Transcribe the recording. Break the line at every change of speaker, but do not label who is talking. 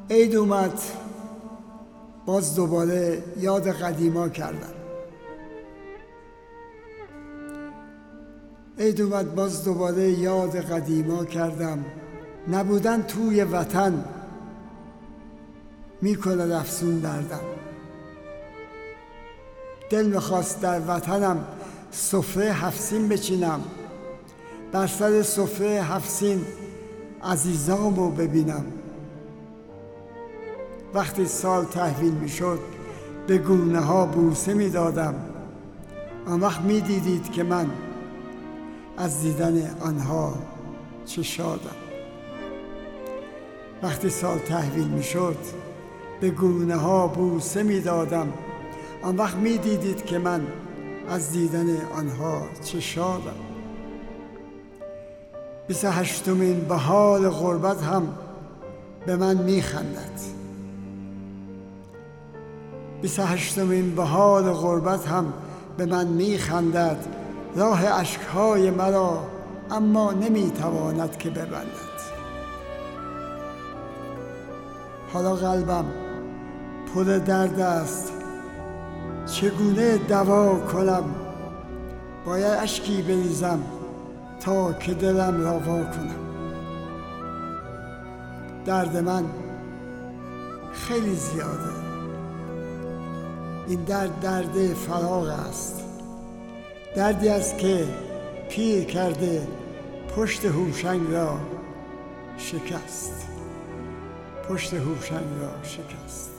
عید اومد، باز دوباره یاد قدیما کردم. عید اومد، باز دوباره یاد قدیما کردم. نبودن توی وطن میکند افسون دردم. دل میخواست در وطنم سفره 7 سین بچینم، بر سر سفره 7 سین عزیزامو ببینم. وقتی سال تحویل میشد به گونه ها بوسه میدادم، آن وقت میدیدید که من از دیدن آنها چه شادم. وقتی سال تحویل میشد به گونه ها بوسه میدادم، آن وقت میدیدید که من از دیدن آنها چه شادم. 28مین بهار غربت هم به من میخندد. 28مین بهار غربت هم به من میخندد. راه اشکهای مرا اما نمیتواند که ببندد. حالا قلبم پر درد است، چگونه دوا کنم؟ باید اشکی بریزم تا که دلم را وا کنم. درد من خیلی زیاده، این درد فراق است. دردی است که پیر کرده پشت هوشنگ را شکست. پشت هوشنگ را شکست.